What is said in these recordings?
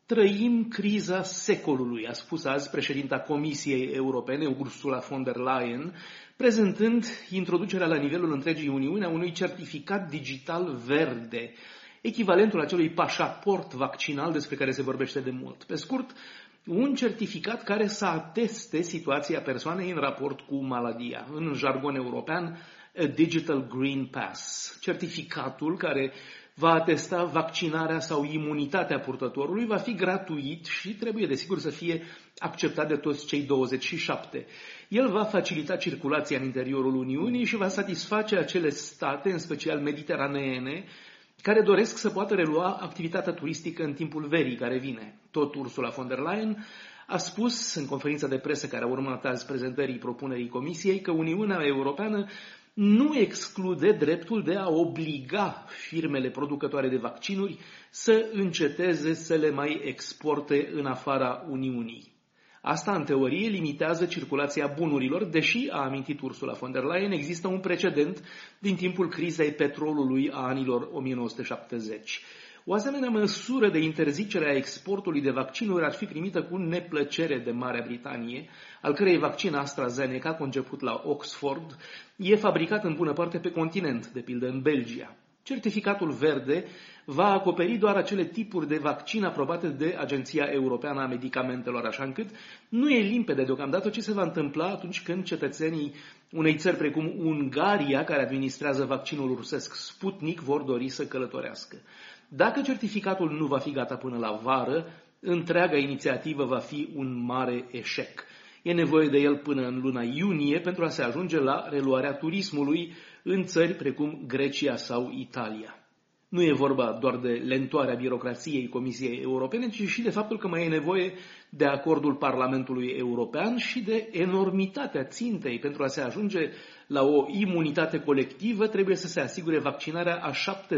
Trăim criza secolului, a spus azi președinta Comisiei Europene, Ursula von der Leyen, prezentând introducerea la nivelul întregii Uniuni a unui certificat digital verde, echivalentul acelui pașaport vaccinal despre care se vorbește de mult. Pe scurt, un certificat care să ateste situația persoanei în raport cu maladia. În jargon european, a Digital Green Pass. Certificatul care va atesta vaccinarea sau imunitatea purtătorului va fi gratuit și trebuie, desigur, să fie acceptat de toți cei 27. El va facilita circulația în interiorul Uniunii și va satisface acele state, în special mediteraneene, care doresc să poată relua activitatea turistică în timpul verii care vine. Tot Ursula von der Leyen a spus în conferința de presă care a urmat azi prezentării propunerii Comisiei că Uniunea Europeană nu exclude dreptul de a obliga firmele producătoare de vaccinuri să înceteze să le mai exporte în afara Uniunii. Asta, în teorie, limitează circulația bunurilor, deși, a amintit Ursula von der Leyen, există un precedent din timpul crizei petrolului a anilor 1970. O asemenea măsură de interzicere a exportului de vaccinuri ar fi primită cu neplăcere de Marea Britanie, al cărei vaccin AstraZeneca, conceput la Oxford, e fabricat în bună parte pe continent, de pildă în Belgia. Certificatul verde va acoperi doar acele tipuri de vaccin aprobate de Agenția Europeană a Medicamentelor, așa încât nu e limpede deocamdată ce se va întâmpla atunci când cetățenii unei țări precum Ungaria, care administrează vaccinul rusesc Sputnik, vor dori să călătorească. Dacă certificatul nu va fi gata până la vară, întreaga inițiativă va fi un mare eșec. E nevoie de el până în luna iunie pentru a se ajunge la reluarea turismului în țări precum Grecia sau Italia. Nu e vorba doar de lentoarea birocrației Comisiei Europene, ci și de faptul că mai e nevoie de acordul Parlamentului European și de enormitatea țintei. Pentru a se ajunge la o imunitate colectivă, trebuie să se asigure vaccinarea a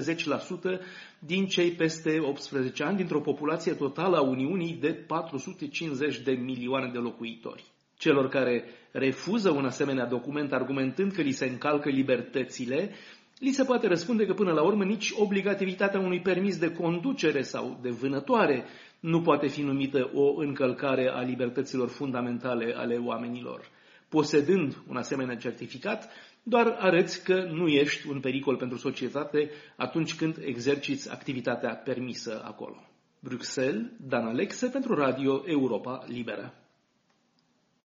70% din cei peste 18 ani, dintr-o populație totală a Uniunii de 450 de milioane de locuitori. Celor care refuză un asemenea document argumentând că li se încalcă libertățile, li se poate răspunde că până la urmă nici obligativitatea unui permis de conducere sau de vânătoare nu poate fi numită o încălcare a libertăților fundamentale ale oamenilor. Posedând un asemenea certificat, doar arăți că nu ești un pericol pentru societate atunci când exerciți activitatea permisă acolo. Bruxelles, Dan Alexe pentru Radio Europa Liberă.